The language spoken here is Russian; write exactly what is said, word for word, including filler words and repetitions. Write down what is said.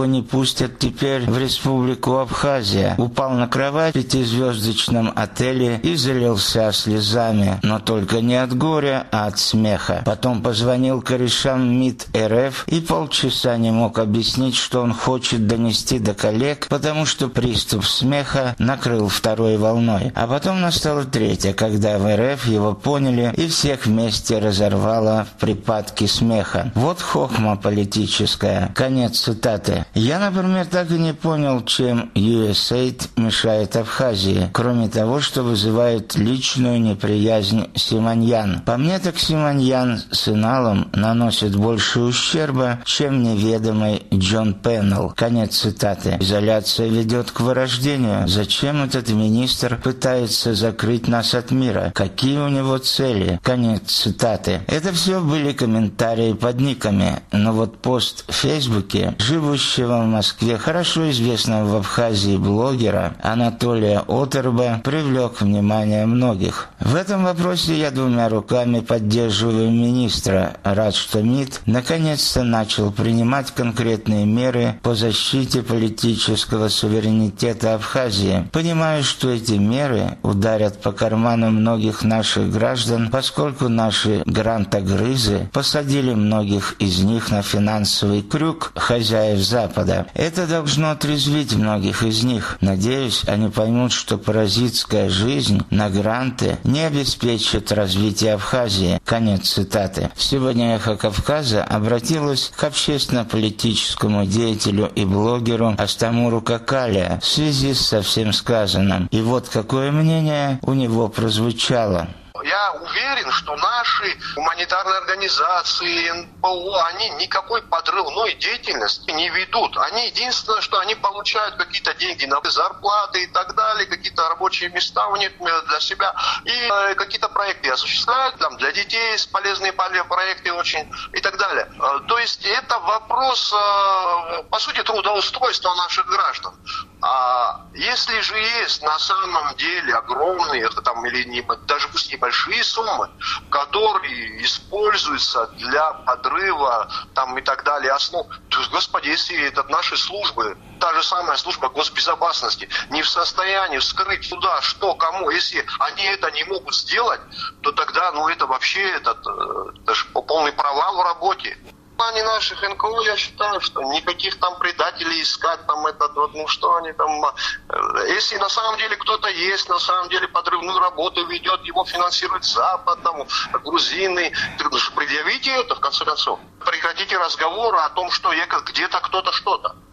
его не пустят теперь в республику Абхазия. Упал на кровать в пятизвездочном отеле и залился слезами, но только не от горя, а от смеха. Потом позвонил корешам МИД РФ и полчаса не мог объяснить, что он хочет донести до коллег, потому что приступ смеха накрыл второй волной. А потом настала третья, когда в РФ его поняли и всех вместе разорвало в припадке смеха. Вот хохма политическая. Конец цитаты. Я, например, так и не понял, чем ю эс эй ай ди мешает Абхазии, кроме того, что вызывает личную неприязнь Симоньян. По мне, так Симоньян с Иналом наносит больше ущерба, чем неведомый Джон Пеннелл. Конец цитаты. Изоляция ведет к вырождению. Зачем этот министр пытается закрыть нас от мира? Какие у него цели? Конец цитаты. Это все были комментарии под никами, но вот пост в Фейсбуке живущего в Москве, хорошо известного в Абхазии блогера Анатолия Отерба привлек внимание многих. В этом вопросе я двумя руками поддерживаю министра. Рад, что МИД наконец-то начал принимать конкретные меры по защите политического суверенитета Абхазии. Понимаю, что эти меры ударят по карману многих наших граждан, поскольку наши грантогрызы посадили многих из них на финансовый крюк хозяев Запада. Это должно отрезвить многих из них. Надеюсь, они поймут, что паразитская жизнь на гранты не обеспечит развитие Абхазии. Конец цитаты. Сегодня «Эхо Кавказа» обратилась к общественно-политическому деятелю и блогеру Астамуру Какалия в связи со всем сказанным. И вот какое мнение у него прозвучало. Я уверен, что наши гуманитарные организации, эн пэ о, они никакой подрывной деятельности не ведут. Они единственное, что они получают какие-то деньги на зарплаты и так далее, какие-то рабочие места у них для себя и э, какие-то проекты осуществляют там, для детей, полезные проекты очень и так далее. То есть это вопрос, э, по сути, трудоустройства наших граждан. А если же есть на самом деле огромные, там, или не, даже пусть небольшие суммы, которые используются для подрыва там, и так далее основ, то, господи, если это наши службы, та же самая служба госбезопасности, не в состоянии вскрыть туда, что, кому, если они это не могут сделать, то тогда, ну, это вообще этот, это же полный провал в работе. В плане наших эн ка о я считаю, что никаких там предателей искать, там этот вот, ну что они там, если на самом деле кто-то есть, на самом деле подрывную работу ведет, его финансирует Запад, там, грузины, предъявите это в конце концов. Прекратите разговоры о том, что где-то кто-то что-то.